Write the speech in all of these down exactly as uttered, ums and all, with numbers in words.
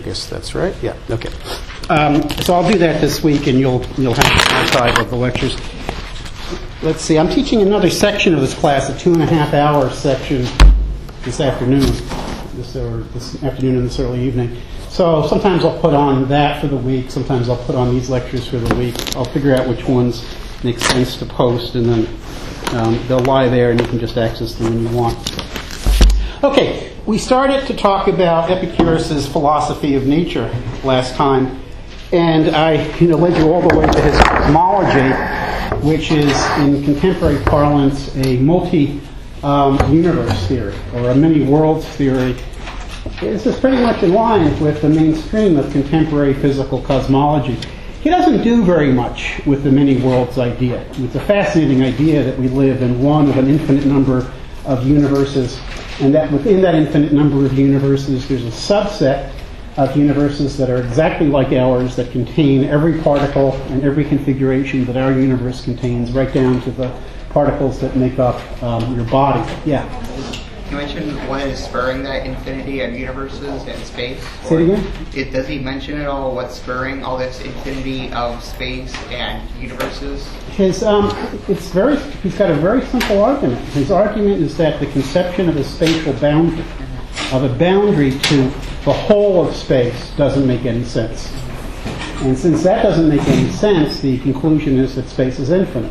guess that's right. Yeah. Okay. Um, so I'll do that this week, and you'll you'll have the archive of the lectures. Let's see. I'm teaching another section of this class, a two and a half hour section this afternoon, this or this afternoon and this early evening. So sometimes I'll put on that for the week. Sometimes I'll put on these lectures for the week. I'll figure out which ones make sense to post, and then um, they'll lie there, and you can just access them when you want. Okay, we started to talk about Epicurus's philosophy of nature last time, and I you know, led you all the way to his cosmology, which is, in contemporary parlance, a multi-universe um, theory, or a many-worlds theory. This is pretty much in line with the mainstream of contemporary physical cosmology. He doesn't do very much with the many-worlds idea. It's a fascinating idea that we live in one of an infinite number of universes, and that within that infinite number of universes, there's a subset of universes that are exactly like ours, that contain every particle and every configuration that our universe contains, right down to the particles that make up um, your body. Yeah? You mentioned one is spurring that infinity of universes and space. Say it again? It, does he mention at all what's spurring all this infinity of space and universes? His, um, it's very, he's got a very simple argument. His argument is that the conception of a spatial boundary, of a boundary to the whole of space, doesn't make any sense. And since that doesn't make any sense, the conclusion is that space is infinite.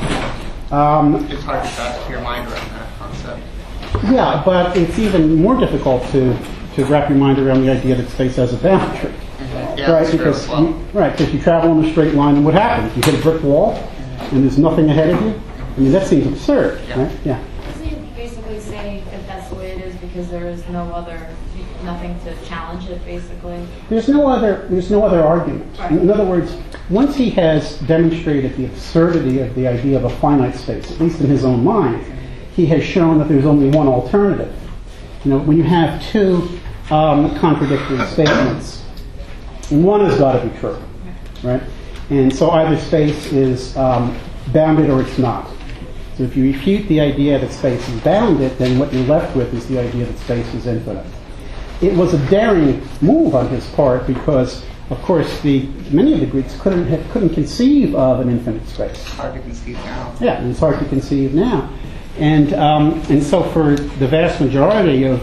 Um, it's hard to wrap your mind around that concept. Yeah, but it's even more difficult to, to wrap your mind around the idea that space has a boundary. Mm-hmm. Yeah, right, that's because true as well. you, right, because you travel in a straight line, and what happens? You hit a brick wall, and there's nothing ahead of you. I mean, that seems absurd, yeah. right? Yeah. Isn't he basically saying that that's the way it is because there is no other, nothing to challenge it, basically? There's no other. There's no other argument. Right. In other words, once he has demonstrated the absurdity of the idea of a finite space, at least in his own mind, he has shown that there's only one alternative. You know, when you have two um, contradictory statements, one has got to be true, right? And so either space is um, bounded or it's not. So if you refute the idea that space is bounded, then what you're left with is the idea that space is infinite. It was a daring move on his part because, of course, the many of the Greeks couldn't have, couldn't conceive of an infinite space. It's hard to conceive now. Yeah, and it's hard to conceive now. And um, and so for the vast majority of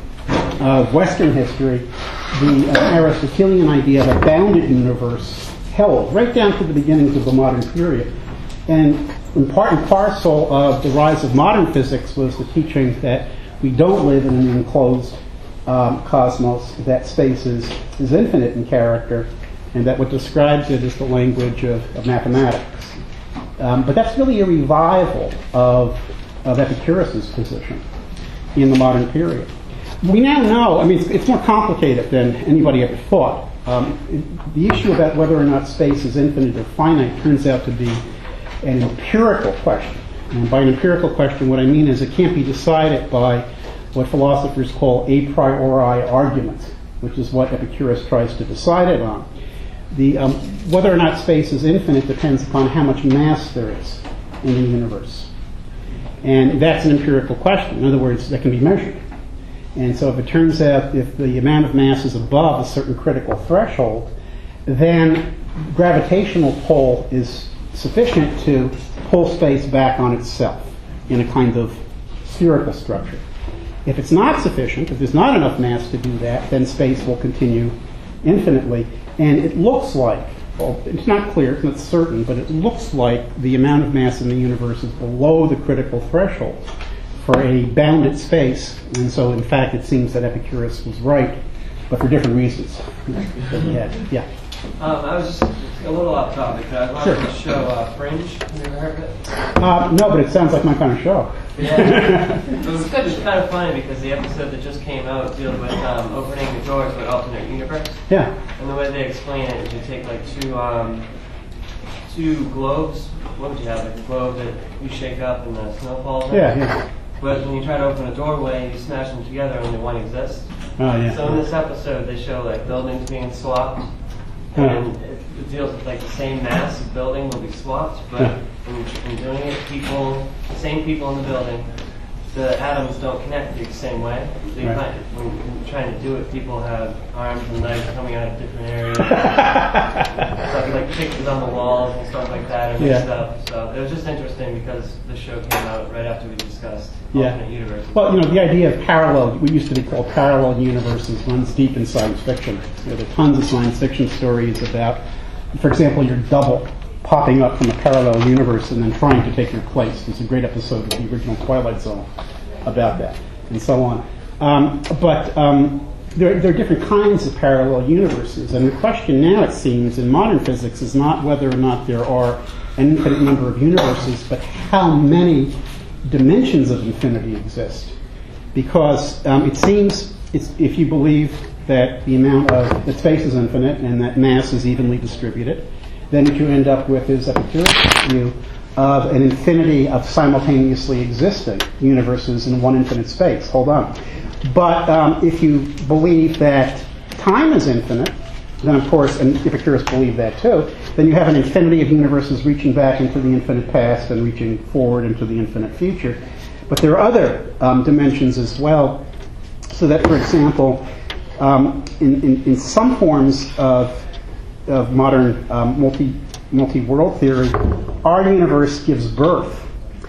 uh, Western history, the uh, Aristotelian idea of a bounded universe held right down to the beginnings of the modern period. And in part and parcel of the rise of modern physics was the teaching that we don't live in an enclosed um, cosmos, that space is, is infinite in character, and that what describes it is the language of, of mathematics. Um, but that's really a revival of of Epicurus's position in the modern period. We now know, I mean, it's, it's more complicated than anybody ever thought. Um, it, the issue about whether or not space is infinite or finite turns out to be an empirical question. And by an empirical question, what I mean is it can't be decided by what philosophers call a priori argument, which is what Epicurus tries to decide it on. The, um, whether or not space is infinite depends upon how much mass there is in the universe. And that's an empirical question. In other words, that can be measured. And so if it turns out if the amount of mass is above a certain critical threshold, then gravitational pull is sufficient to pull space back on itself in a kind of spherical structure. If it's not sufficient, if there's not enough mass to do that, then space will continue infinitely. And it looks like, well, it's not clear, it's not certain, but it looks like the amount of mass in the universe is below the critical threshold for a bounded space. And so, in fact, it seems that Epicurus was right, but for different reasons. Yeah. yeah. Um, I was just a little off topic, but I wanted Sure. to show uh, Fringe. Have you ever heard of it? Uh, no, but it sounds like my kind of show. Yeah. it, was, it was kind of funny because the episode that just came out deals with um, opening the doors to an alternate universe. Yeah. And the way they explain it is you take like two um, two globes. What would you have? Like a globe that you shake up and the snow falls in. Yeah, yeah. But when you try to open a doorway, you smash them together and only one exists. Oh, yeah. So in this episode, they show like buildings being swapped. Huh. And it, it deals with like the same mass of building will be swapped, but Yeah. in, in doing it, people, the same people in the building, the atoms don't connect the same way. So you Right. find, when you're trying to do it, people have arms and legs coming out of different areas. Stuff like pictures on the walls and stuff like that and Yeah. stuff. So it was just interesting because the show came out right after we discussed Yeah. alternate universes. Well, you know, the idea of parallel, what used to be called parallel universes, runs deep in science fiction. You know, there are tons of science fiction stories about, for example, your double popping up from a parallel universe and then trying to take your place. There's a great episode of the original Twilight Zone about that, and so on. Um, but um, there, there are different kinds of parallel universes, and the question now, it seems, in modern physics is not whether or not there are an infinite number of universes, but how many dimensions of infinity exist. Because um, it seems, it's, if you believe that the amount of that space is infinite and that mass is evenly distributed, then what you end up with is Epicurus' view of an infinity of simultaneously existing universes in one infinite space. Hold on. But um, if you believe that time is infinite, then of course, and Epicurus believed that too, then you have an infinity of universes reaching back into the infinite past and reaching forward into the infinite future. But there are other um, dimensions as well, so that, for example, um, in, in, in some forms of of modern um, multi, multi-world theory, our universe gives birth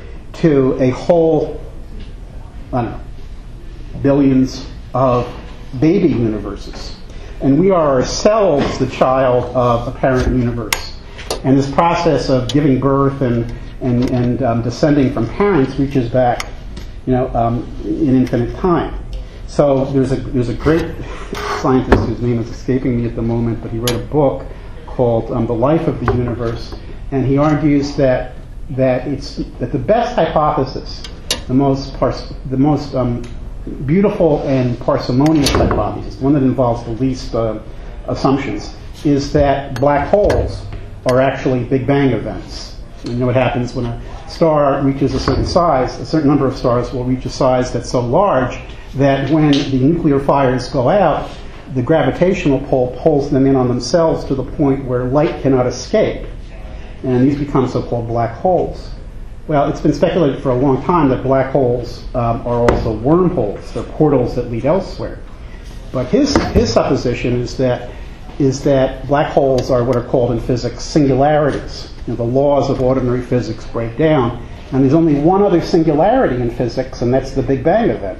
to a whole, I don't know, billions of baby universes. And we are ourselves the child of a parent universe. And this process of giving birth and, and, and um, descending from parents reaches back, you know, um, in infinite time. So there's a there's a great scientist whose name is escaping me at the moment, but he wrote a book called um, The Life of the Universe, and he argues that that it's that the best hypothesis, the most pars- the most um, beautiful and parsimonious hypothesis, one that involves the least uh, assumptions, is that black holes are actually Big Bang events. You know what happens when a star reaches a certain size, a certain number of stars will reach a size that's so large that when the nuclear fires go out, the gravitational pull pulls them in on themselves to the point where light cannot escape. And these become so-called black holes. Well, it's been speculated for a long time that black holes um, are also wormholes. They're portals that lead elsewhere. But his his supposition is that is that black holes are what are called in physics singularities. You know, the laws of ordinary physics break down, and there's only one other singularity in physics, and that's the Big Bang event.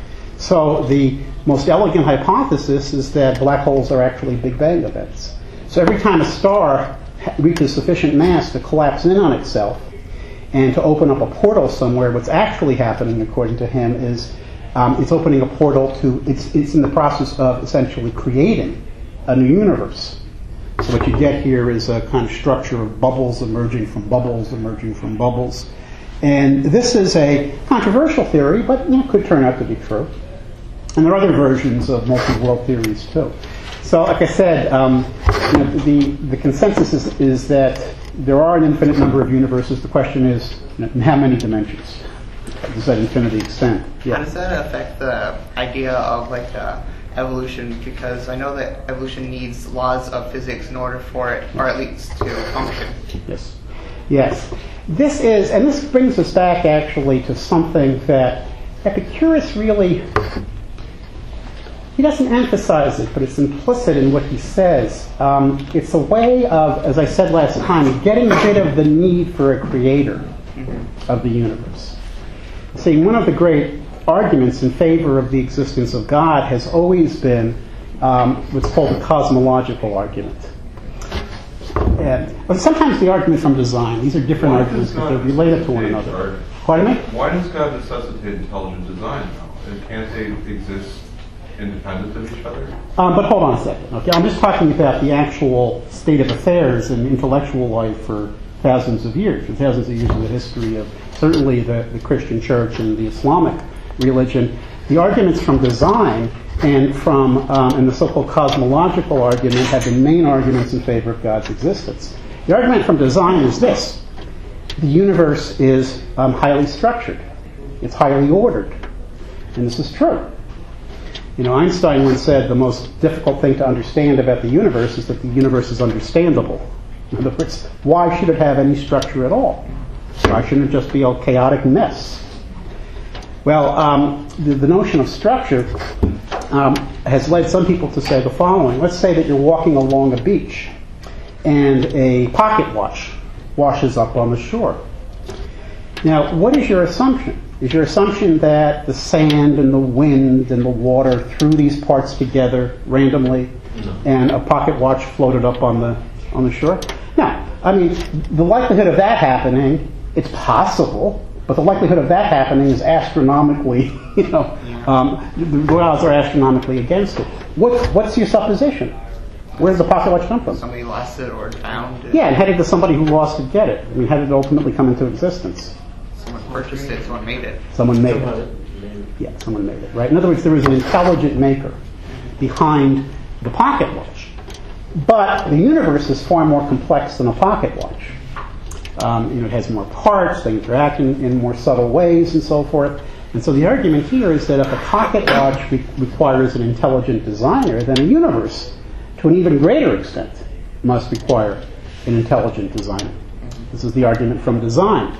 So the most elegant hypothesis is that black holes are actually Big Bang events. So every time a star reaches sufficient mass to collapse in on itself and to open up a portal somewhere, what's actually happening, according to him, is um, it's opening a portal to, it's, it's in the process of essentially creating a new universe. So what you get here is a kind of structure of bubbles emerging from bubbles, emerging from bubbles. And this is a controversial theory, but you know, could turn out to be true. And there are other versions of multi-world theories too. So, like I said, um, you know, the the consensus is, is that there are an infinite number of universes. The question is, you know, in how many dimensions does that infinity extend? Yeah. How does that affect the idea of like uh, evolution? Because I know that evolution needs laws of physics in order for it, or at least to function. Yes. Yes. This is, and this brings us back actually to something that Epicurus really, he doesn't emphasize it, but it's implicit in what he says. Um, it's a way of, as I said last time, getting rid of the need for a creator of the universe. See, one of the great arguments in favor of the existence of God has always been um, what's called the cosmological argument. And, but sometimes the argument from design. These are different Why arguments, does but God they're related to one necessitate another. art? Pardon me? Why does God necessitate intelligent design, though? And can't they exist independent of each other? Um, but hold on a second. Okay, I'm just talking about the actual state of affairs in intellectual life for thousands of years, for thousands of years in the history of certainly the, the Christian church and the Islamic religion. The arguments from design and from um, and the so-called cosmological argument have been main arguments in favor of God's existence. The argument from design is this: the universe is um, highly structured, it's highly ordered, and this is true. You know, Einstein once said the most difficult thing to understand about the universe is that the universe is understandable. In other words, why should it have any structure at all? Why shouldn't it just be a chaotic mess? Well, um, the, the notion of structure um, has led some people to say the following. Let's say that you're walking along a beach and a pocket watch washes up on the shore. Now, what is your assumption? Is your assumption that the sand and the wind and the water threw these parts together randomly and a pocket watch floated up on the on the shore? No. I mean, the likelihood of that happening, it's possible, but the likelihood of that happening is astronomically, you know, um, the odds are astronomically against it. What, what's your supposition? Where does the pocket watch come from? Somebody lost it or found it. Yeah, and how did the somebody who lost it get it? I mean, how did it ultimately come into existence? Someone purchased it, someone made it. Someone made it. Yeah, someone made it, right? In other words, there was an intelligent maker behind the pocket watch. But the universe is far more complex than a pocket watch. Um, you know, it has more parts, they interact in, in more subtle ways and so forth. And so the argument here is that if a pocket watch re- requires an intelligent designer, then a universe, to an even greater extent, must require an intelligent designer. This is the argument from design.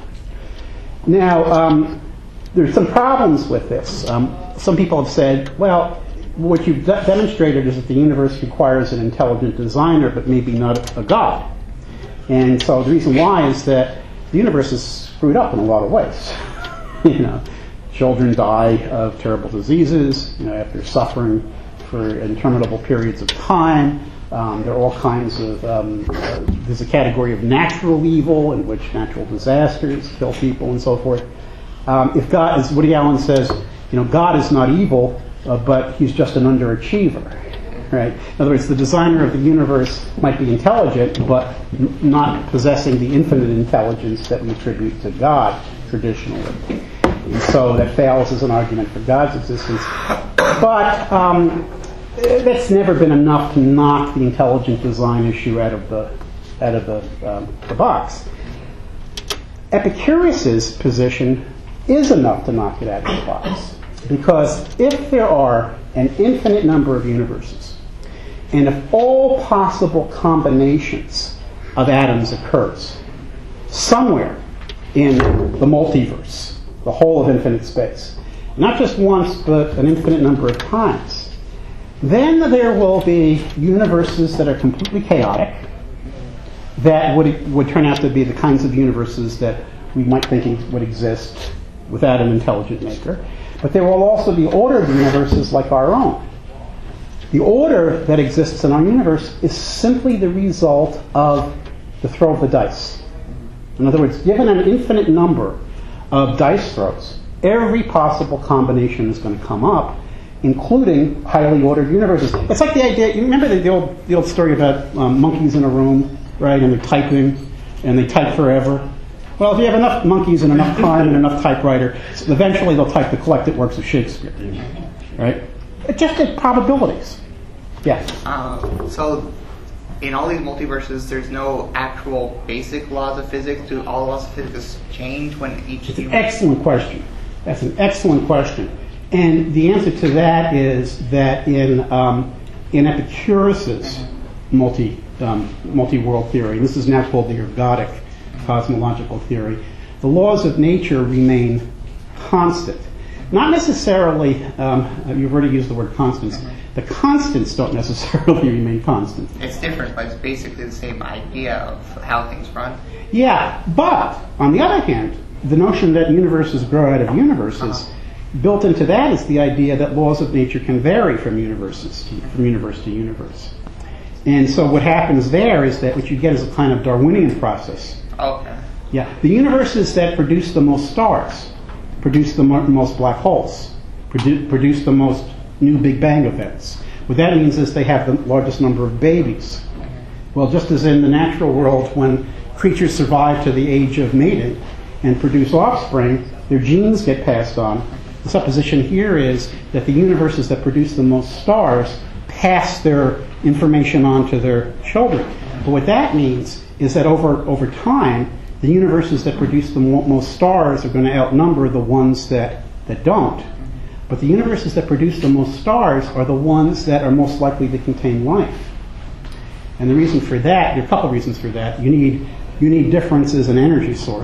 Now, um, there's some problems with this. Um, some people have said, well, what you've de- demonstrated is that the universe requires an intelligent designer, but maybe not a god. And so the reason why is that the universe is screwed up in a lot of ways. You know, children die of terrible diseases, you know, after suffering for interminable periods of time. Um, there are all kinds of, um, uh, there's a category of natural evil in which natural disasters kill people and so forth. Um, if God, as Woody Allen says, you know, God is not evil, uh, but he's just an underachiever, right? In other words, the designer of the universe might be intelligent, but n- not possessing the infinite intelligence that we attribute to God traditionally. And so that fails as an argument for God's existence. But um, that's never been enough to knock the intelligent design issue out of the out of the, um, the box. Epicurus's position is enough to knock it out of the box, because if there are an infinite number of universes, and if all possible combinations of atoms occurs somewhere in the multiverse, the whole of infinite space, not just once, but an infinite number of times, then there will be universes that are completely chaotic, that would would turn out to be the kinds of universes that we might think would exist without an intelligent maker. But there will also be ordered universes like our own. The order that exists in our universe is simply the result of the throw of the dice. In other words, given an infinite number of dice throws, every possible combination is going to come up, including highly ordered universes. It's like the idea, you remember the, the, old, the old story about um, monkeys in a room, right, and they're typing, and they type forever. Well, if you have enough monkeys and enough time and enough typewriter, eventually they'll type the collected works of Shakespeare, right? It's just at probabilities. Yeah. Uh, so, in all these multiverses, there's no actual basic laws of physics. Do all laws of physics change when each? It's an excellent question. That's an excellent question. And the answer to that is that in um, in Epicurus's multi um, multi-world theory, and this is now called the ergodic cosmological theory, the laws of nature remain constant. Not necessarily, um, you've already used the word constants. The constants don't necessarily remain constant. It's different, but it's basically the same idea of how things run. Yeah, but on the other hand, the notion that universes grow out of universes, uh-huh. built into that is the idea that laws of nature can vary from universes to, from universe to universe. And so what happens there is that what you get is a kind of Darwinian process. Okay. Yeah, the universes that produce the most stars produce the mo- most black holes, produ- produce the most new Big Bang events. What that means is they have the largest number of babies. Well, just as in the natural world, when creatures survive to the age of mating and produce offspring, their genes get passed on. The supposition here is that the universes that produce the most stars pass their information on to their children. But what that means is that over, over time, the universes that produce the mo- most stars are going to outnumber the ones that, that don't. But the universes that produce the most stars are the ones that are most likely to contain life. And the reason for that, there are a couple of reasons for that. You need, you need differences in energy source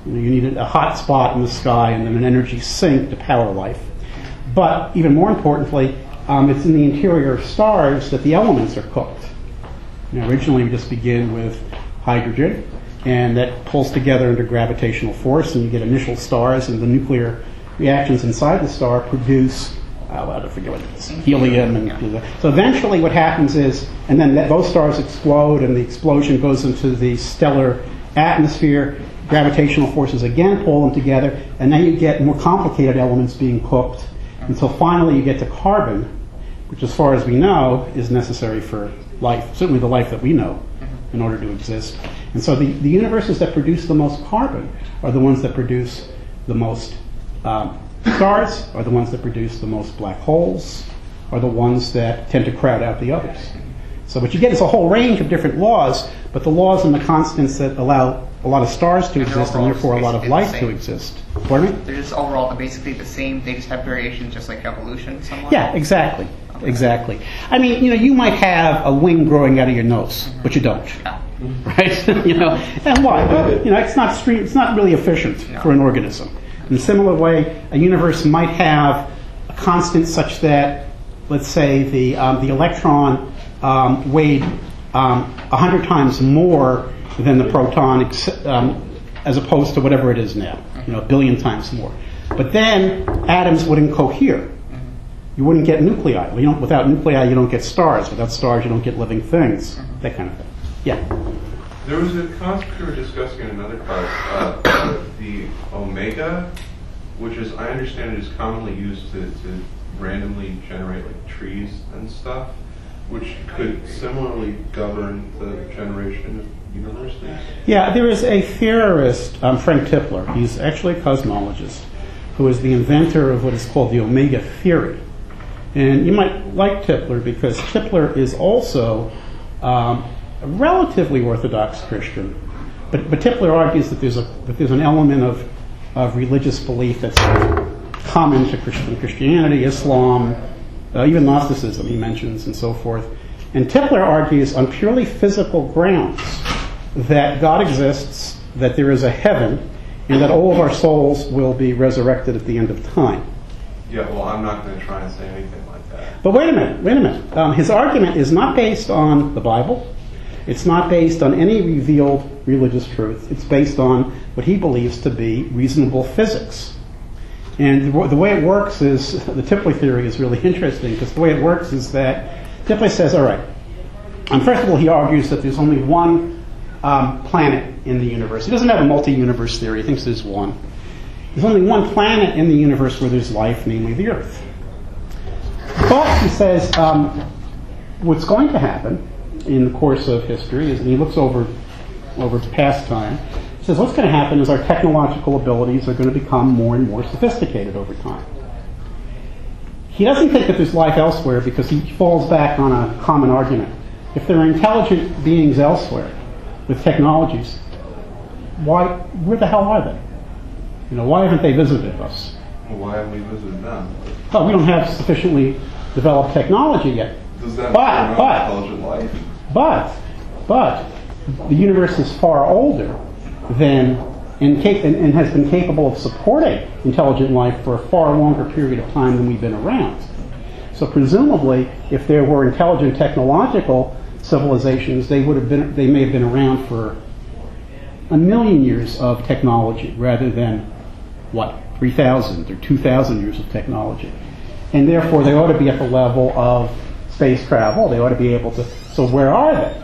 You know, you need a hot spot in the sky and then an energy sink to power life. But even more importantly, um, it's in the interior of stars that the elements are cooked. You know, originally, we just begin with hydrogen, and that pulls together under gravitational force, and you get initial stars, and the nuclear reactions inside the star produce, oh, I don't forget what it is, helium. And so eventually what happens is, and then that, those stars explode, and the explosion goes into the stellar atmosphere. Gravitational forces again pull them together, and then you get more complicated elements being cooked until finally you get to carbon, which as far as we know is necessary for life, certainly the life that we know, in order to exist. And so the, the universes that produce the most carbon are the ones that produce the most um, stars, are the ones that produce the most black holes, are the ones that tend to crowd out the others. So what you get is a whole range of different laws, but the laws and the constants that allow a lot of stars to And they're exist and overall therefore a lot of basically the life to same. exist. Pardon me? They're just overall basically the same. They just have variations, just like evolution, somewhat. Yeah, exactly. Exactly. I mean, you know, you might have a wing growing out of your nose, but you don't. No. Right? You know, and why? Well, you know, it's not stre- it's not really efficient No. for an organism. In a similar way, a universe might have a constant such that, let's say, the um, the electron um, weighed um, a hundred times more than the proton, ex- um, as opposed to whatever it is now. You know, a billion times more. But then atoms wouldn't cohere. You wouldn't get nuclei. You don't, without nuclei, you don't get stars. Without stars, you don't get living things. That kind of thing. Yeah. There was a concept we were discussing in another class, uh, the omega, which is, I understand it is commonly used to, to randomly generate like trees and stuff, which could similarly govern the generation of universities. Yeah, there is a theorist, um, Frank Tipler. He's actually a cosmologist who is the inventor of what is called the omega theory. And you might like Tipler because Tipler is also um, a relatively orthodox Christian. But, but Tipler argues that there's, a, that there's an element of, of religious belief that's common to Christian Christianity, Islam, uh, even Gnosticism he mentions, and so forth. And Tipler argues on purely physical grounds that God exists, that there is a heaven, and that all of our souls will be resurrected at the end of time. Yeah, well, I'm not going to try and say anything like that. But wait a minute, wait a minute. Um, his argument is not based on the Bible. It's not based on any revealed religious truth. It's based on what he believes to be reasonable physics. And the, the way it works is, the Tipler theory is really interesting, because the way it works is that Tipler says, all right, and first of all, he argues that there's only one um, planet in the universe. He doesn't have a multi-universe theory. He thinks there's one. There's only one planet in the universe where there's life, namely the Earth. But, he says, um, what's going to happen in the course of history is, and he looks over, over past time, he says what's going to happen is our technological abilities are going to become more and more sophisticated over time. He doesn't think that there's life elsewhere because he falls back on a common argument. If there are intelligent beings elsewhere with technologies, why, where the hell are they? You know, why haven't they visited us? Well, why haven't we visited them? Well, we don't have sufficiently developed technology yet. Does that But, mean but, intelligent life? but, but, the universe is far older than, and, cap- and, and has been capable of supporting intelligent life for a far longer period of time than we've been around. So presumably, if there were intelligent technological civilizations, they would have been, they may have been around for a million years of technology rather than, what, three thousand or two thousand years of technology. And therefore, they ought to be at the level of space travel. They ought to be able to, so where are they?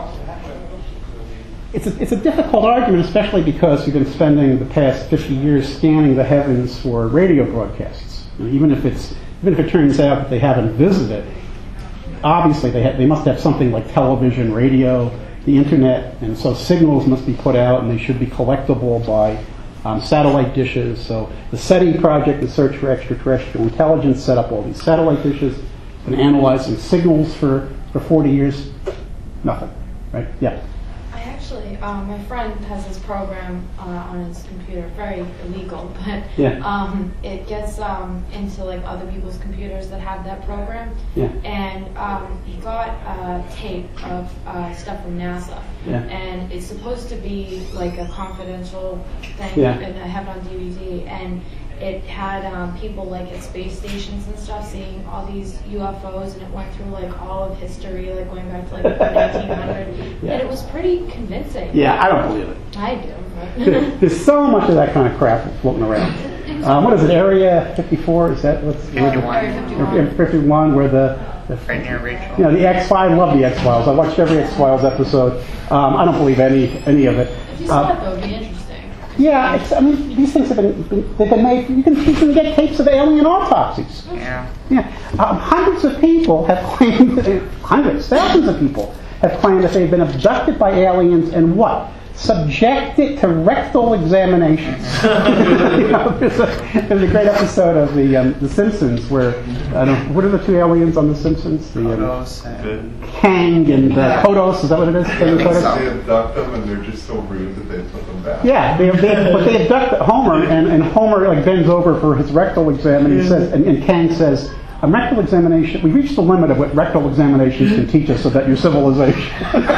It's a, it's a difficult argument, especially because you've been spending the past fifty years scanning the heavens for radio broadcasts. And even if it's, even if it turns out that they haven't visited, obviously they, ha- they must have something like television, radio, the internet, and so signals must be put out, and they should be collectible by um, satellite dishes. So the SETI project, the Search for Extraterrestrial Intelligence, set up all these satellite dishes, been analyzing signals for, for forty years. Nothing, right? Yeah. I actually interesting. Um, my friend has this program uh, on his computer, very illegal, but Yeah. um, it gets um, into like other people's computers that have that program. Yeah. And um, he got a tape of uh, stuff from NASA. Yeah. And it's supposed to be like a confidential thing, Yeah. and I have it on D V D. And it had um, people like at space stations and stuff seeing all these U F Os, and it went through like all of history, like going back to like nineteen hundred, Yeah. and it was pretty convincing. Yeah, I don't believe it. I do. There- But There's so much of that kind of crap floating around. Um, what is it, Area fifty-four? Is that what's where the- Area Area fifty-one, where the, the Right near Rachel. you know, the X Files. I love the X Files. I watched every X Files episode. Um, I don't believe any any of it. if you saw Uh, it, though, it'd be interesting. yeah, it's, I mean, these things have been, been they've been made. You can you can get tapes of alien autopsies. Yeah. Yeah, um, hundreds of people have claimed, hundreds, thousands of people have claimed that they've been abducted by aliens and what? Subjected to rectal examinations. You know, there's, a, there's a great episode of the um, The Simpsons where, I don't, what are the two aliens on The Simpsons? The um, Photos and Kang and uh, Kodos, is that what it is? Kang and They Kodos? abduct them and they're just so rude that they put them back. Yeah, they, they, but they abduct Homer, and, and Homer like bends over for his rectal exam, and he says, and, and Kang says, "A rectal examination. We reached the limit of what rectal examinations can teach us about your civilization."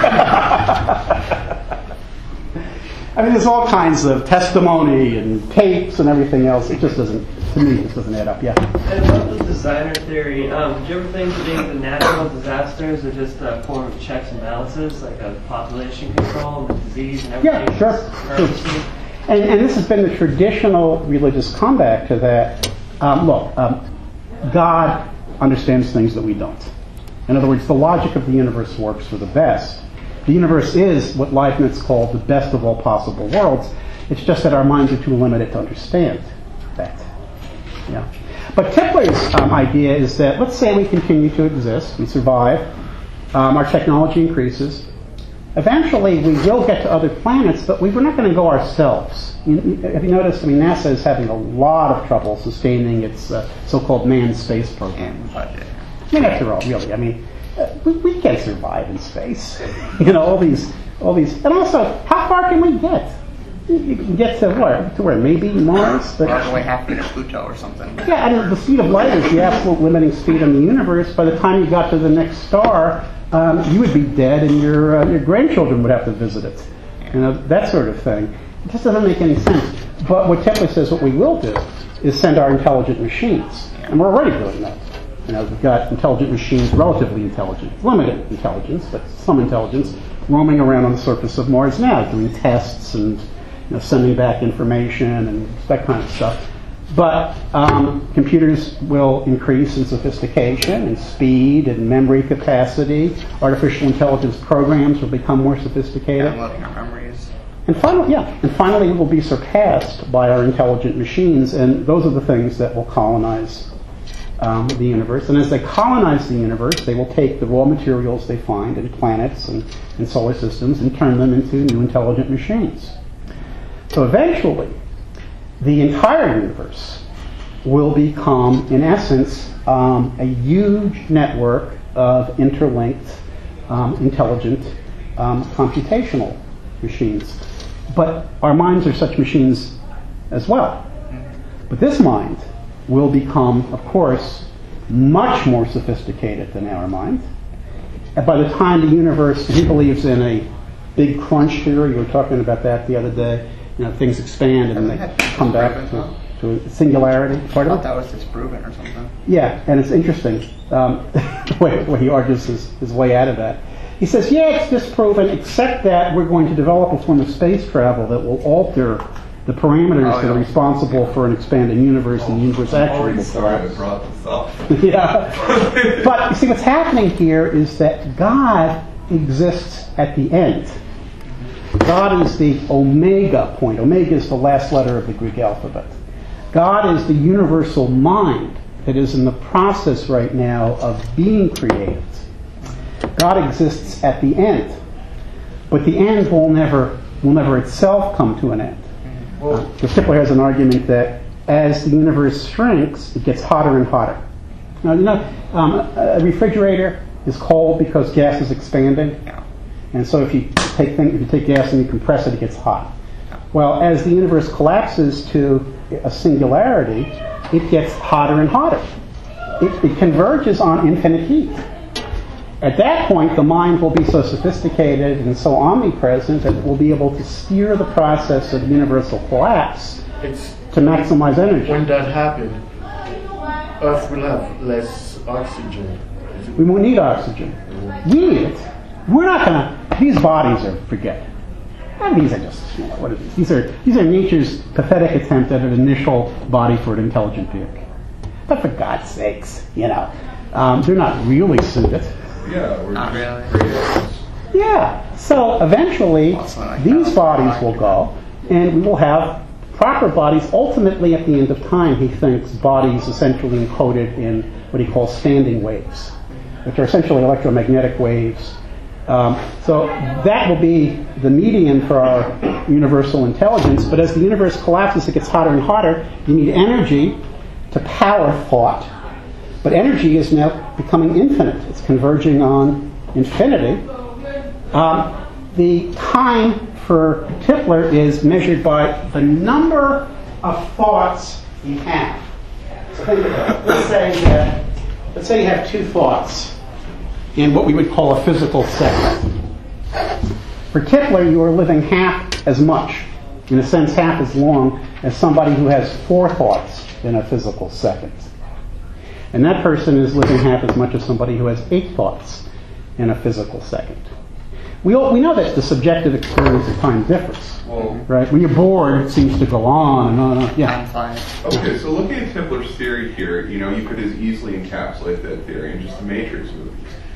I mean, there's all kinds of testimony and tapes and everything else. It just doesn't, to me, it just doesn't add up. Yeah. And about the designer theory, um, do you ever think that the natural disasters are just a form of checks and balances, like a population control and disease and everything? Yeah, sure. sure. And, and this has been the traditional religious comeback to that. Um, look, um, God understands things that we don't. In other words, the logic of the universe works for the best. The universe is what Leibniz called the best of all possible worlds. It's just that our minds are too limited to understand that. Yeah. But Tipler's um, idea is that, let's say we continue to exist, we survive, um, our technology increases. Eventually, we will get to other planets, but we, we're not going to go ourselves. You, you, have you noticed? I mean, NASA is having a lot of trouble sustaining its uh, so-called manned space program. and budget. I mean, after all, really, I mean, uh, we, we can't survive in space. You know, all these, all these, and also, how far can we get? You, you can get to where? To where? Maybe Mars? But, We're all the way halfway to Pluto or something. yeah, and the speed of light is the absolute limiting speed in the universe. By the time you got to the next star, um, you would be dead, and your uh, your grandchildren would have to visit it. You know, that sort of thing. It just doesn't make any sense. But what Kepler says, what we will do, is send our intelligent machines, and we're already doing that. You know, we've got intelligent machines, relatively intelligent, limited intelligence, but some intelligence, roaming around on the surface of Mars now, doing tests and, you know, sending back information and that kind of stuff. But um, computers will increase in sophistication and speed and memory capacity. Artificial intelligence programs will become more sophisticated. Downloading our memories. And finally, yeah, and finally, we will be surpassed by our intelligent machines, and those are the things that will colonize um, the universe. And as they colonize the universe, they will take the raw materials they find in planets and, and solar systems and turn them into new intelligent machines. So eventually, the entire universe will become, in essence, um, a huge network of interlinked, um, intelligent, um, computational machines. But our minds are such machines as well. But this mind will become, of course, much more sophisticated than our mind. And by the time the universe, he believes in a big crunch theory, we were talking about that the other day, you know, things expand and then they come back to, to a singularity. I Part thought of it? that was disproven or something. Yeah, and it's interesting um, the, way, the way he argues his, his way out of that. He says, yeah, it's disproven, except that we're going to develop a form of space travel that will alter the parameters Oh, that are yeah. responsible for an expanding universe, and the universe actually will Sorry I collapse. brought this up. Yeah. But you see, what's happening here is that God exists at the end. God is the omega point. Omega is the last letter of the Greek alphabet. God is the universal mind that is in the process right now of being created. God exists at the end, but the end will never will never itself come to an end. Uh, because Tipler has an argument that as the universe shrinks, it gets hotter and hotter. Now, you know, um, a refrigerator is cold because gas is expanding. Yeah. And so if you take things, if you take gas and you compress it, it gets hot. Well, as the universe collapses to a singularity, it gets hotter and hotter. It, it converges on infinite heat. At that point, the mind will be so sophisticated and so omnipresent that it will be able to steer the process of universal collapse It's to maximize energy. when that happens, Earth will have less oxygen. We won't need oxygen. We need it. We're not going to. These bodies are forget. And these are just, you know, what are these? These are these are nature's pathetic attempt at an initial body for an intelligent being. But for God's sakes, you know, um, they're not really suited. Yeah, we're Not just really. creators. Yeah. So eventually, Also like these that. bodies will go, and we will have proper bodies. Ultimately, at the end of time, he thinks bodies essentially encoded in what he calls standing waves, which are essentially electromagnetic waves. Um, so that will be the median for our universal intelligence. But as the universe collapses, it gets hotter and hotter. You need energy to power thought. But energy is now becoming infinite. It's converging on infinity. Um, the time for Tipler is measured by the number of thoughts you have. So think about it. Let's say that, let's say you have two thoughts in what we would call a physical second. For Tipler, you are living half as much, in a sense half as long, as somebody who has four thoughts in a physical second. And that person is living half as much as somebody who has eight thoughts in a physical second. We all, we know that the subjective experience of time differs, Well, right? When you're bored, it seems to go on and on and on. I'm Yeah. fine. okay, so looking at Tipler's theory here, you know, you could as easily encapsulate that theory in just the Matrix movies.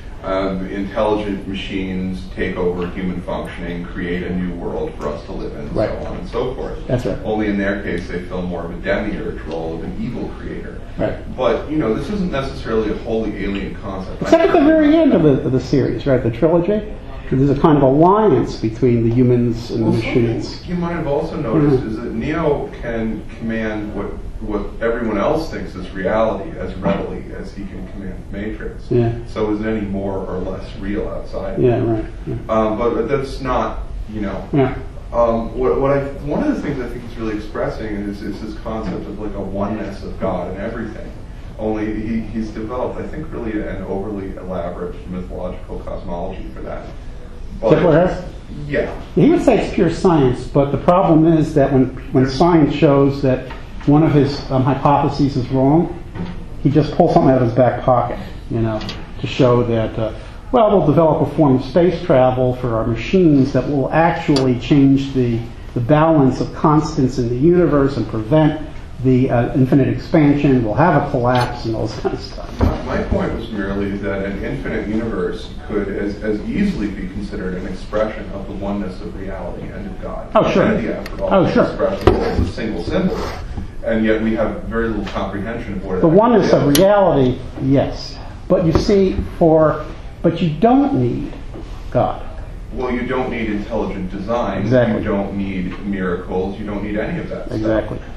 Um, intelligent machines take over human functioning, create a new world for us to live in, and Right. so on and so forth. That's right. Only in their case, they fill more of a demiurge role of an evil creator. Right. But, you know, this isn't necessarily a wholly alien concept. Except at the very end of the, of the series, right? The trilogy. There's a kind of alliance between the humans and the Well, machines. something you might have also noticed Mhm. is that Neo can command what what everyone else thinks is reality as readily as he can command Matrix. Yeah. So is it any more or less real outside? Yeah, right. Yeah. Um, but that's not, you know. Yeah. Um, what, what I one of the things I think he's really expressing is, is this concept of like a oneness of God and everything. Only he, he's developed, I think, really an overly elaborate mythological cosmology for that. But- Tipler has? Yeah. He would say it's pure science, but the problem is that when, when science shows that one of his um, hypotheses is wrong, he just pulls something out of his back pocket, you know, to show that, uh, well, we'll develop a form of space travel for our machines that will actually change the, the balance of constants in the universe and prevent the uh, infinite expansion. We'll have a collapse and all this kind of stuff. My point was merely that an infinite universe could as, as easily be considered an expression of the oneness of reality and of God. Oh, sure. Infinity, after all, Oh, is sure. expressible as a single symbol, and yet we have very little comprehension of what it The actually oneness of is. reality, yes. But you see, for, but you don't need God. Well, you don't need intelligent design. Exactly. You don't need miracles. You don't need any of that Exactly. stuff.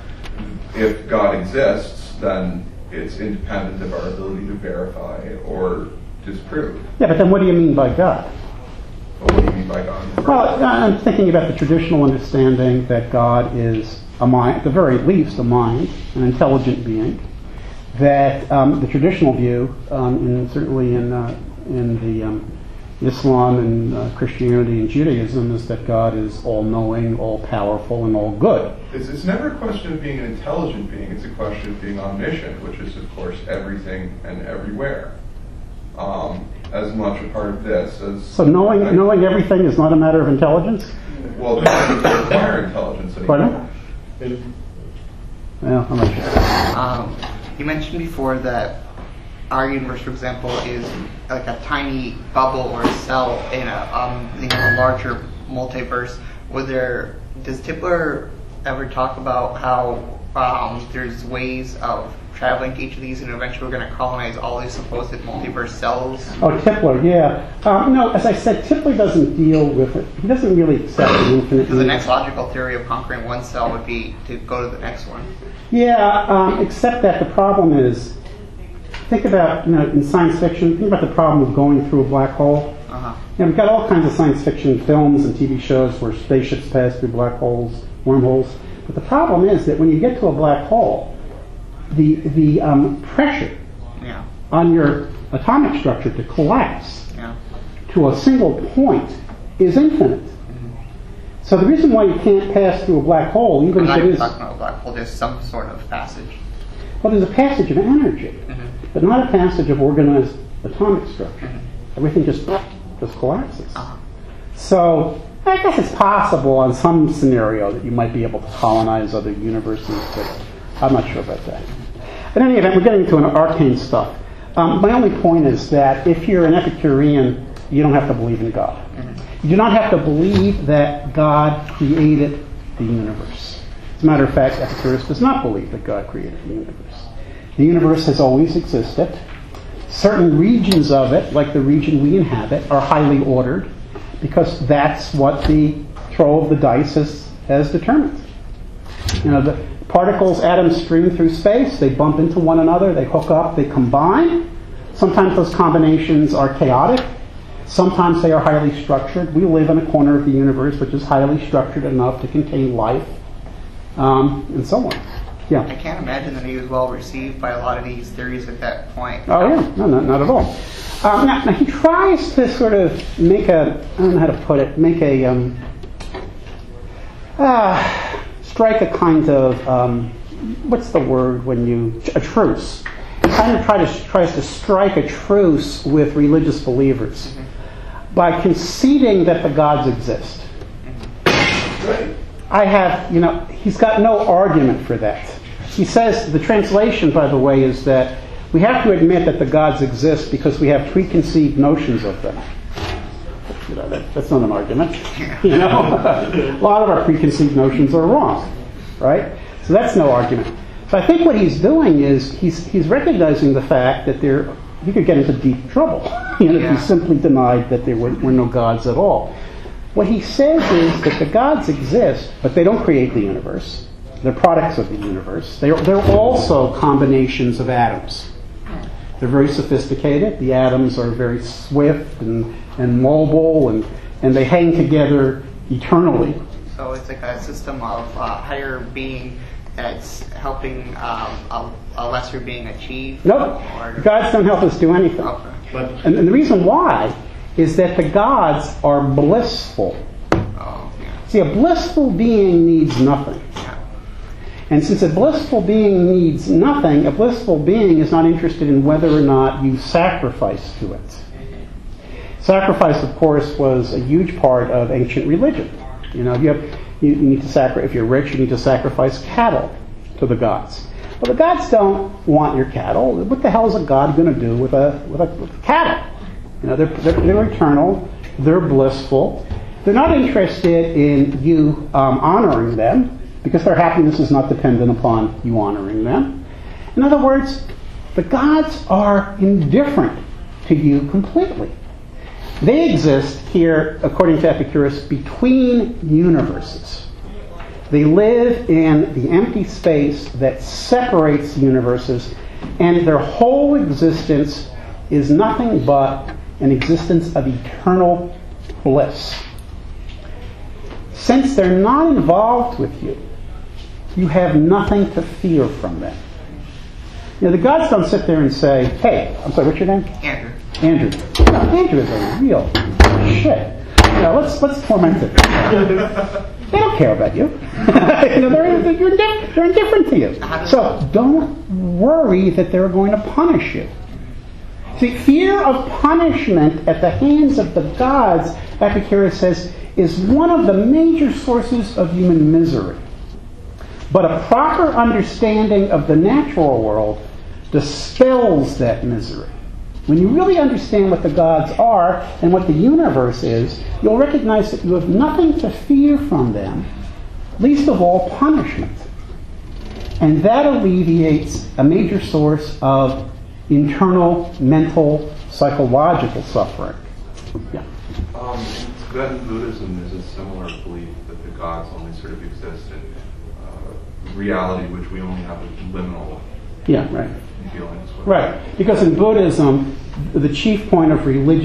If God exists, then it's independent of our ability to verify or disprove. Yeah, but then what do you mean by God? But what do you mean by God? Well, I'm thinking about the traditional understanding that God is a mind, at the very least a mind, an intelligent being. That um, the traditional view, um, and certainly in uh, in the um, Islam and uh, Christianity and Judaism, is that God is all-knowing, all-powerful, and all-good. It's, it's never a question of being an intelligent being. It's a question of being omniscient, which is, of course, everything and everywhere. Um, as much a part of this as... So knowing knowing everything is not a matter of intelligence? Well, it doesn't require intelligence anymore. Pardon? Well, I'm not sure. Um, you mentioned before that our universe, for example, is like a tiny bubble or a cell in a um, you know, a larger multiverse. Would there, does Tipler ever talk about how um, there's ways of traveling to each of these and eventually we're going to colonize all these supposed multiverse cells? Oh, Tipler, yeah. Um, no, as I said, Tipler doesn't deal with it. He doesn't really accept the infinite. Because the next logical theory of conquering one cell would be to go to the next one. Yeah, um, except that the problem is, think about, you know, in science fiction, think about the problem of going through a black hole. Uh-huh. And we've got all kinds of science fiction films and T V shows where spaceships pass through black holes, wormholes. But the problem is that when you get to a black hole, the the um, pressure Yeah. on your atomic structure to collapse Yeah. to a single point is infinite. So the reason why you can't pass through a black hole, even I'm not if it even is, talking about a black hole. There's some sort of passage. well, there's a passage of energy, Mhm. but not a passage of organized atomic structure. Mhm. Everything just just collapses. Uh-huh. So I guess it's possible on some scenario that you might be able to colonize other universes, but I'm not sure about that. But in any event, we're getting into an arcane stuff. Um, my only point is that if you're an Epicurean, you don't have to believe in God. You do not have to believe that God created the universe. As a matter of fact, Epicurus does not believe that God created the universe. The universe has always existed. Certain regions of it, like the region we inhabit, are highly ordered because that's what the throw of the dice has, has determined. You know, the particles, atoms stream through space, they bump into one another, they hook up, they combine. Sometimes those combinations are chaotic. Sometimes they are highly structured. We live in a corner of the universe which is highly structured enough to contain life, um, and so on. Yeah. I can't imagine that he was well received by a lot of these theories at that point. Oh yeah, no, no, not at all. Um, now, now he tries to sort of make a, I don't know how to put it, make a, um, uh, strike a kind of, um, what's the word when you, a truce. He kind of try to, tries to strike a truce with religious believers by conceding that the gods exist. I have, you know, he's got no argument for that. He says, the translation, by the way, is that we have to admit that the gods exist because we have preconceived notions of them. You know, that, that's not an argument. You know, a lot of our preconceived notions are wrong, right? So that's no argument. So I think what he's doing is he's he's recognizing the fact that there you could get into deep trouble, you know, if Yeah. you simply denied that there were, were no gods at all. What he says is that the gods exist, but they don't create the universe. They're products of the universe. They're, they're also combinations of atoms. They're very sophisticated. The atoms are very swift and, and mobile, and, and they hang together eternally. So it's like a system of uh, higher being that's helping um, a, a lesser being achieve. Nope. Or, Gods don't help us do anything. okay. But And, and the reason why is that the gods are blissful. Oh, yeah. See, a blissful being needs nothing. Yeah. And since a blissful being needs nothing, a blissful being is not interested in whether or not you sacrifice to it. Sacrifice, of course, was a huge part of ancient religion. You know, you, have, you, you need to sacrifice. If you're rich, you need to sacrifice cattle to the gods. Well, the gods don't want your cattle. What the hell is a god going to do with a with a with cattle? You know, they're, they're they're eternal. They're blissful. They're not interested in you um, honoring them because their happiness is not dependent upon you honoring them. In other words, the gods are indifferent to you completely. They exist here, according to Epicurus, between universes. They live in the empty space that separates universes, and their whole existence is nothing but an existence of eternal bliss. Since they're not involved with you, you have nothing to fear from them. You know, the gods don't sit there and say, hey, I'm sorry, what's your name? Andrew. Andrew. No, Andrew is a real shit. You know, let's let's torment it. They don't care about you. You know, they're, they're, indif- they're indifferent to you. So don't worry that they're going to punish you. See, fear of punishment at the hands of the gods, Epicurus says, is one of the major sources of human misery. But a proper understanding of the natural world dispels that misery. When you really understand what the gods are and what the universe is, you'll recognize that you have nothing to fear from them, least of all punishment. And that alleviates a major source of internal, mental, psychological suffering. Yeah. Um, Tibetan Buddhism is a similar belief that the gods only sort of exist in uh, reality, which we only have a liminal Yeah, right. feelings with. Right, because in Buddhism, the chief point of religious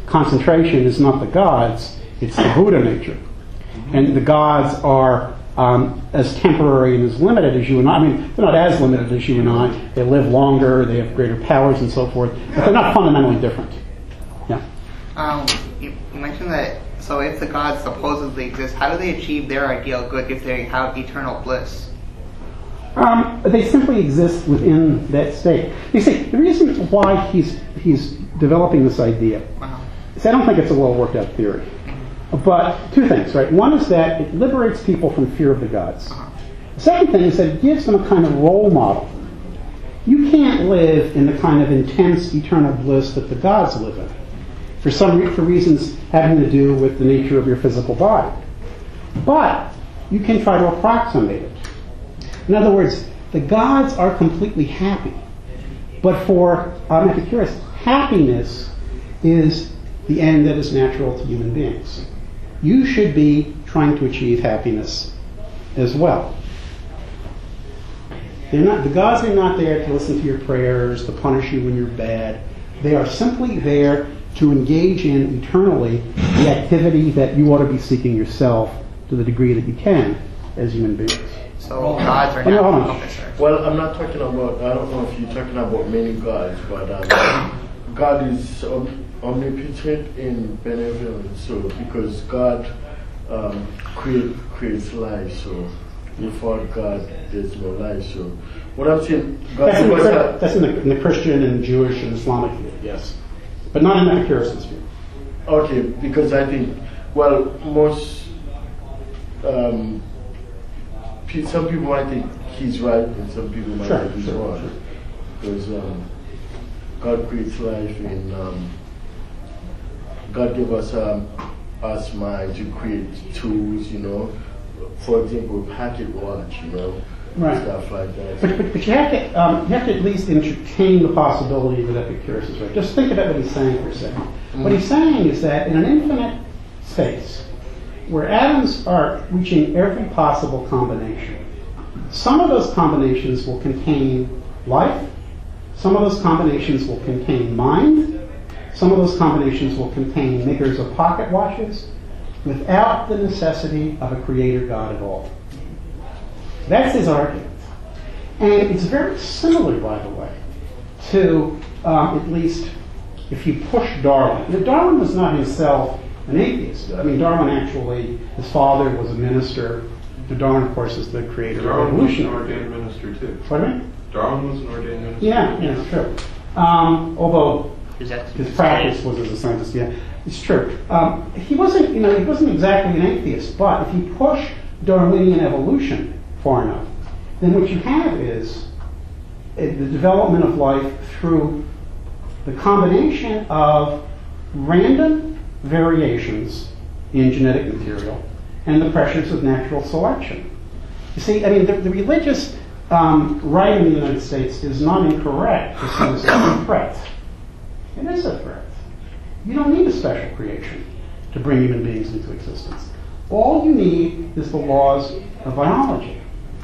concentration is not the gods, it's the Buddha nature. And the gods are um, as temporary and as limited as you and I. I mean, they're not as limited as you and I. They live longer, they have greater powers and so forth, but they're not fundamentally different. Yeah. Um, you you mentioned that, so if the gods supposedly exist, how do they achieve their ideal good if they have eternal bliss? Um, they simply exist within that state. You see, the reason why he's he's developing this idea Uh-huh. is I don't think it's a well worked out theory. But two things, right? One is that it liberates people from fear of the gods. The second thing is that it gives them a kind of role model. You can't live in the kind of intense eternal bliss that the gods live in, for some re- for reasons having to do with the nature of your physical body. But you can try to approximate it. In other words, the gods are completely happy. But for um, Epicurus, happiness is the end that is natural to human beings. You should be trying to achieve happiness as well. They're not, the gods are not there to listen to your prayers, to punish you when you're bad. They are simply there to engage in eternally the activity that you ought to be seeking yourself to the degree that you can as human beings. So gods are Oh, no, hold not. on. Okay, sorry. Well, I'm not talking about, I don't know if you're talking about many gods, but um, God is om- omnipotent in benevolence, so because God um, create, creates life, so without God there's no life. So what I'm saying, God That's in, the, was a- that's in, the, in the Christian and Jewish and Islamic view, yes. But not in Epicurus' view. Okay, because I think, well, most, um, pe- some people might think he's right and some people might Sure, think he's sure, wrong. sure. Because um, God creates life and um, God gave us um, us mind to create tools, you know. For example, pocket watch, you know, Right. stuff like that. But, but, but you have to um, you have to at least entertain the possibility that Epicurus is right. Just think about what he's saying for a second. Mm-hmm. What he's saying is that in an infinite space, where atoms are reaching every possible combination, some of those combinations will contain life, some of those combinations will contain mind, some of those combinations will contain makers of pocket watches, without the necessity of a creator God at all. That's his argument. And it's very similar, by the way, to, um, at least, if you push Darwin. Now, Darwin was not himself an atheist. I mean, Darwin actually, his father was a minister. Darwin, of course, is the creator Darwin of was an evolution. ordained minister too. Pardon me? Darwin was an ordained minister. Yeah, yeah, it's true. Um, although Is that his practice was as a scientist, yeah, it's true. Um, he wasn't, you know, he wasn't exactly an atheist, but if you push Darwinian evolution far enough, then what you have is uh, the development of life through the combination of random variations in genetic material and the pressures of natural selection. You see, I mean, the, the religious um, right in the United States is not incorrect to see this as a threat. It is a threat. You don't need a special creation to bring human beings into existence. All you need is the laws of biology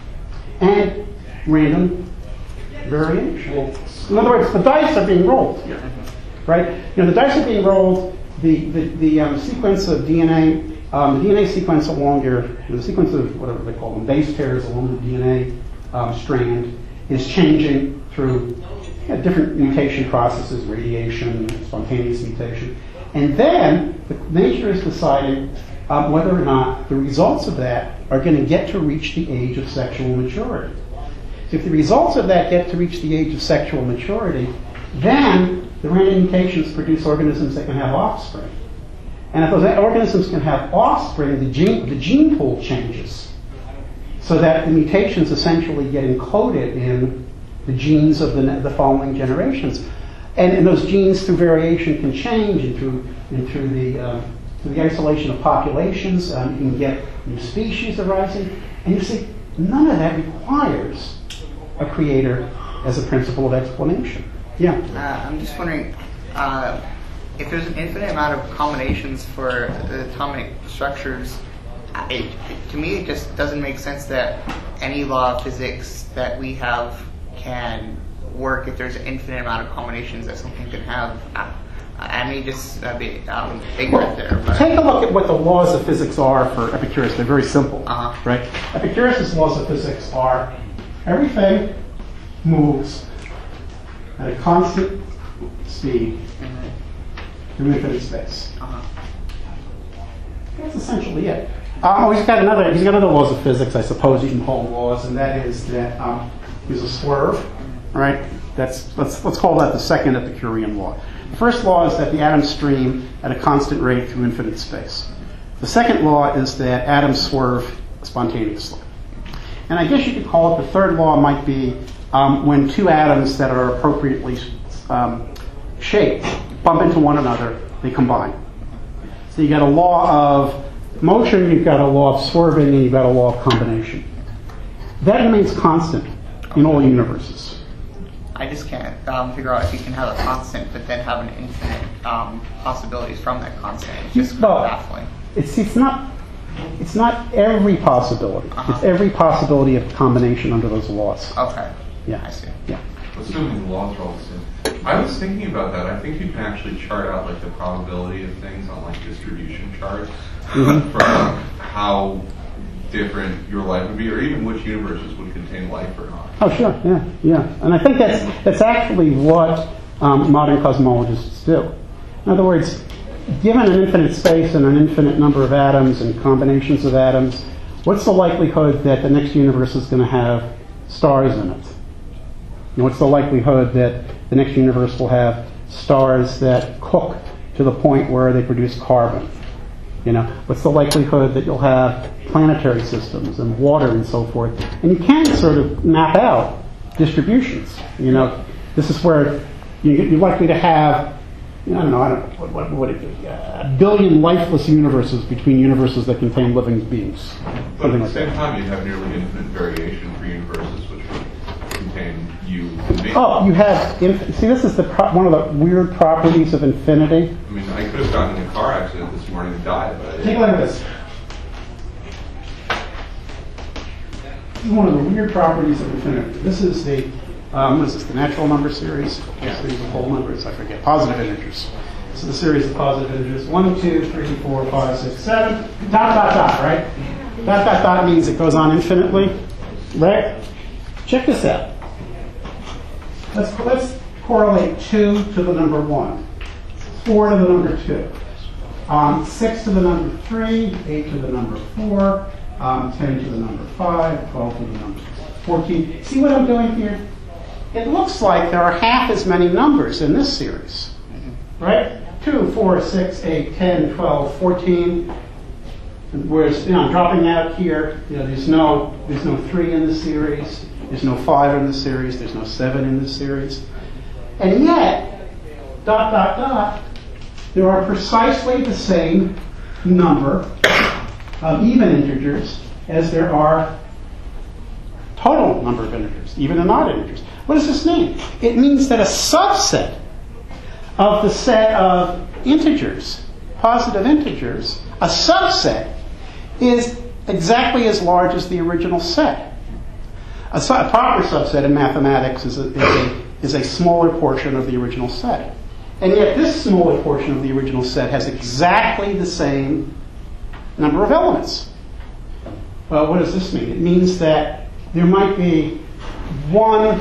and random variation. In other words, the dice are being rolled here, right? You know, the dice are being rolled. The the, the um, sequence of D N A, um, the D N A sequence along your, the sequence of whatever they call them, base pairs along the D N A um, strand is changing through you know, different mutation processes, radiation, spontaneous mutation, and then the nature is deciding um, whether or not the results of that are going to get to reach the age of sexual maturity. So if the results of that get to reach the age of sexual maturity, then the random mutations produce organisms that can have offspring. And if those organisms can have offspring, the gene, the gene pool changes so that the mutations essentially get encoded in the genes of the, the following generations. And, and those genes, through variation, can change, and through, and through, the, uh, through the isolation of populations, um, you can get new species arising. And you see, none of that requires a creator as a principle of explanation. Yeah? Uh, I'm just wondering, uh, if there's an infinite amount of combinations for the atomic structures, it, it, to me it just doesn't make sense that any law of physics that we have can work if there's an infinite amount of combinations that something can have. Uh, I may just uh, be um, ignorant there. But. Take a look at what the laws of physics are for Epicurus. They're very simple, Uh-huh. right? Epicurus' laws of physics are everything moves at a constant speed through infinite space. Uh-huh. That's essentially it. Uh, oh, he's got another. He's got other laws of physics, I suppose you can call laws, and that is that um, there's a swerve. All right. That's let's let's call that the second Epicurean law. The first law is that the atoms stream at a constant rate through infinite space. The second law is that atoms swerve spontaneously. And I guess you could call it the third law might be um, when two atoms that are appropriately um, shaped bump into one another, they combine. So you got a law of motion, you've got a law of swerving, and you've got a law of combination. That remains constant in all universes. I just can't um, figure out if you can have a constant, but then have an infinite um, possibilities from that constant. It's just kind Well, of baffling. It's it's not it's not every possibility. Uh-huh. It's every possibility of combination under those laws. Okay. Yeah. I see. Yeah. Assuming the laws are all the same. I was thinking about that. I think you can actually chart out like the probability of things on like distribution charts Mhm. for like, how different your life would be, or even which universes would contain life or not. Oh, sure. Yeah. Yeah. And I think that's that's actually what um, modern cosmologists do. In other words, given an infinite space and an infinite number of atoms and combinations of atoms, what's the likelihood that the next universe is going to have stars in it? And what's the likelihood that the next universe will have stars that cook to the point where they produce carbon? You know, what's the likelihood that you'll have planetary systems and water and so forth? And you can sort of map out distributions. You know, this is where you- you're likely to have, I don't know, I don't know, what, what, what it, uh, a billion lifeless universes between universes that contain living beings. But Something at the like same that. time, you'd have nearly infinite variation for universes, which would contain you and me. Oh, you have, inf- see, this is the pro- one of the weird properties of infinity. I mean, I could have gotten in a car accident this morning and died, but I Take didn't. a look at this. This is one of the weird properties of infinity. This is the, um, what is this, the natural number series? Yeah. Series of whole numbers, I forget. Positive integers. This is the series of positive integers. One, two, three, four, five, six, seven. Dot, dot, dot, right? Dot, dot, dot means it goes on infinitely, right? Check this out. Let's, let's correlate two to the number one, four to the number two. Um, six to the number three, eight to the number four, um, ten to the number five, twelve to the number fourteen. See what I'm doing here? It looks like there are half as many numbers in this series, right? two, four, six, eight, ten, twelve, fourteen. Whereas, you know, I'm dropping out here, you know, there's no, there's no three in the series, there's no five in the series, there's no seven in the series. And yet, dot, dot, dot, there are precisely the same number of even integers as there are total number of integers, even and odd integers. What does this mean? It means that a subset of the set of integers, positive integers, a subset is exactly as large as the original set. A, su- a proper subset in mathematics is a, is, a, is a smaller portion of the original set. And yet this smaller portion of the original set has exactly the same number of elements. Well, what does this mean? It means that there might be one,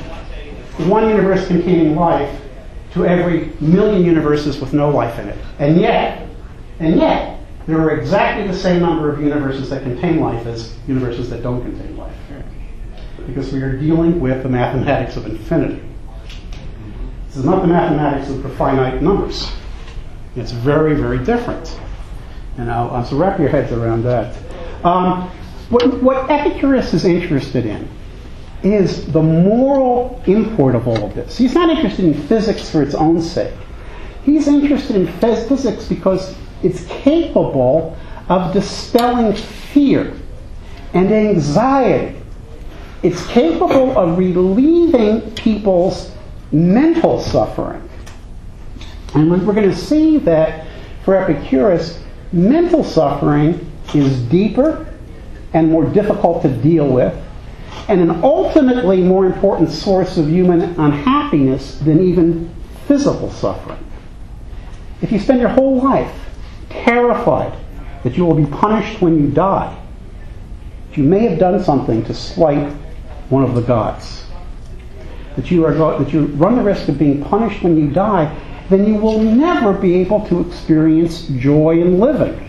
one universe containing life to every million universes with no life in it. And yet, and yet, there are exactly the same number of universes that contain life as universes that don't contain life. Because we are dealing with the mathematics of infinity. This is not the mathematics of the finite numbers. It's very, very different. You know, um, so wrap your heads around that. Um, what, what Epicurus is interested in is the moral import of all of this. He's not interested in physics for its own sake. He's interested in phys- physics because it's capable of dispelling fear and anxiety. It's capable of relieving people's mental suffering. And we're going to see that for Epicurus, mental suffering is deeper and more difficult to deal with, and an ultimately more important source of human unhappiness than even physical suffering. if you spend your whole life terrified that you will be punished when you die, you may have done something to slight one of the gods, that you are that you run the risk of being punished when you die, then you will never be able to experience joy in living.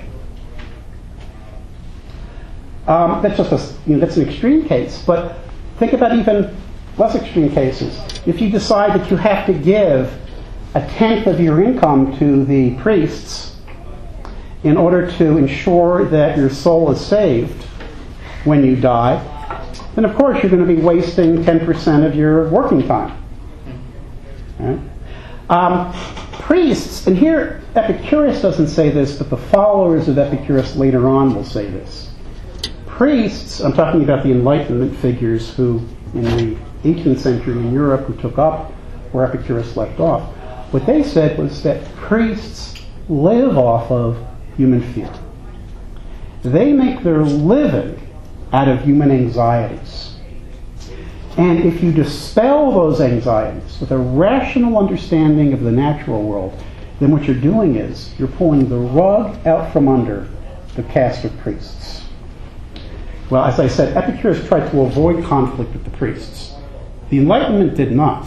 Um, that's just a, you know, that's an extreme case, but think about even less extreme cases. If you decide that you have to give a tenth of your income to the priests in order to ensure that your soul is saved when you die, then of course you're going to be wasting ten percent of your working time. Right? Um, priests, and here Epicurus doesn't say this, but the followers of Epicurus later on will say this. Priests, I'm talking about the Enlightenment figures who, in the eighteenth century in Europe, who took up where Epicurus left off, what they said was that priests live off of human fear. They make their living out of human anxieties. And if you dispel those anxieties with a rational understanding of the natural world, then what you're doing is you're pulling the rug out from under the caste of priests. Well, as I said, Epicurus tried to avoid conflict with the priests. The Enlightenment did not.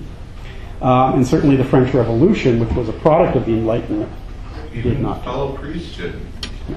um, and certainly the French Revolution, which was a product of the Enlightenment, Even did not. fellow priests didn't.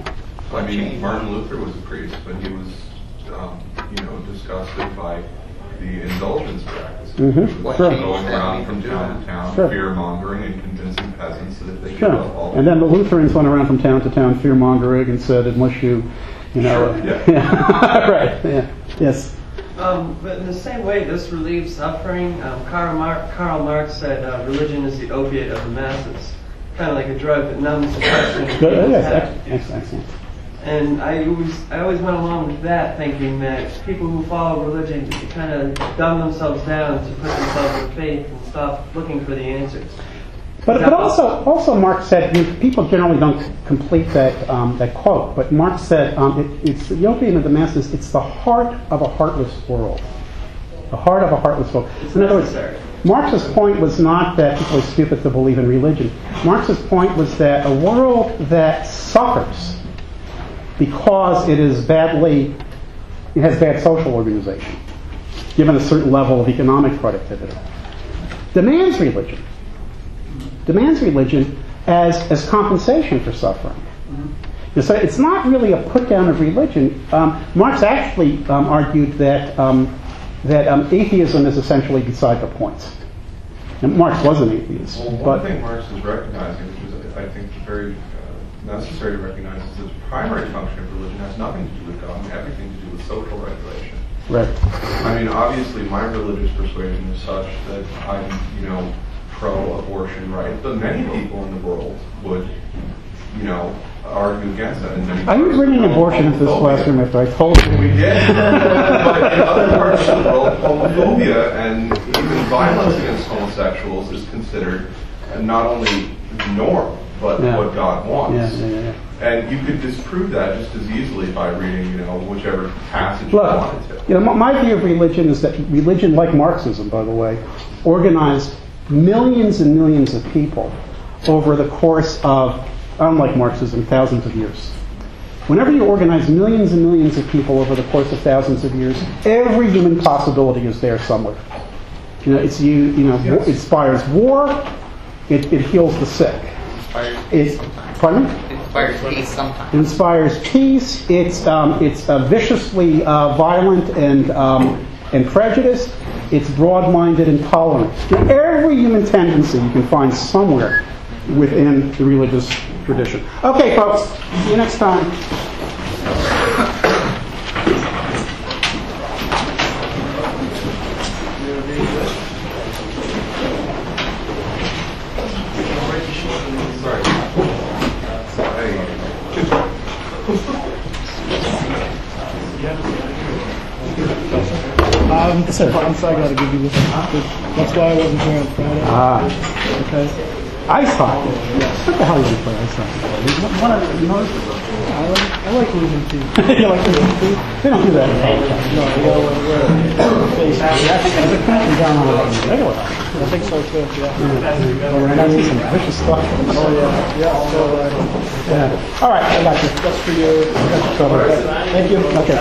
I mean, Martin Luther was a priest, but he was, um, you know, disgusted by the indulgence practices. Mm-hmm. Like Sure. going around from town to town, Sure. fear-mongering and convincing peasants that if they Sure. give up all... And then the Lutherans went around from town to town fear-mongering and said, unless you, you know... Sure, yeah. yeah. Right, yeah. Yes. Um, but in the same way, this relieves suffering. Um, Karl, Mar- Karl Marx said uh, religion is the opiate of the masses. Kind of like a drug that numbs the suffering. Good. Yes, excellent. excellent, excellent. And I always, I always went along with that, thinking that people who follow religion kind of dumb themselves down to put themselves in faith and stop looking for the answers. But, but also, also Marx said, I mean, people generally don't complete that um, that quote, but Marx said um, it, it's the opium of the masses. It's the heart of a heartless world. The heart of a heartless world. It's In other words, necessary. Marx's point was not that people are stupid to believe in religion. Marx's point was that a world that suffers because it is badly, it has bad social organization, given a certain level of economic productivity, demands religion. Demands religion as, as compensation for suffering. Mm-hmm. So it's not really a put down of religion. Um, Marx actually um, argued that um, that um, atheism is essentially beside the point. And Marx was an atheist. Well, one but thing Marx is recognizing, which is I think very uh, necessary to recognize, is that the primary function of religion has nothing to do with God and everything to do with social regulation. right. I mean, obviously, my religious persuasion is such that I'm, you know, pro-abortion rights, but many people in the world would, you know, argue against that. And Are you bringing abortion into this classroom after I told you? We did. But in other parts of the world, homophobia and even violence against homosexuals is considered not only the norm, but Yeah. what God wants. Yeah, yeah, yeah. And you could disprove that just as easily by reading, you know, whichever passage Look, you wanted to. you know, my, my view of religion is that religion, like Marxism, by the way, organized millions and millions of people over the course of, unlike Marxism, thousands of years. Whenever you organize millions and millions of people over the course of thousands of years, every human possibility is there somewhere. You know, it's you. You know, Yes. it inspires war. It, it heals the sick. Inspires It, pardon me? It inspires peace sometimes. It inspires peace. It's um, it's uh, viciously uh, violent and um, and prejudiced. It's broad-minded and tolerant. You know, every human tendency you can find somewhere within the religious tradition. Okay, folks. See you next time. Sorry. Um, I'm sorry, I gotta give you this. That's why I wasn't here on Friday. Ah. Okay. Ice hockey. What the hell are you going to play ice hockey for? You want to, you know, I like, I like losing too. you like this too? They don't do that in all the time. No, you gotta wear, wear face. There's a country down on the regular. I think so too. Yeah. Oh, and I see some vicious stuff. Oh yeah. Yeah. So, uh, Yeah. All right, I got you. that's for you. I got you covered. Thank you. Okay.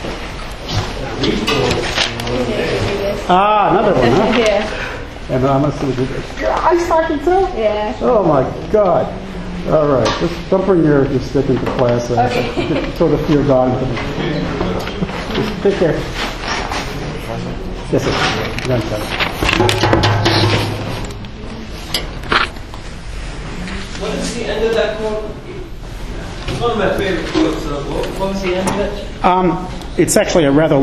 Ah, another one, huh? Yeah. And I'm going to see the ice hockey too? Yeah. Oh my God. All right. Just don't bring your, your stick into class. Uh, Okay. Sort of fear God into the. Just take care. Yes, sir. Done, sir. What is the end of that quote? It's one of my favorite quotes. Uh, what, what was the end of it? Um, it's actually a rather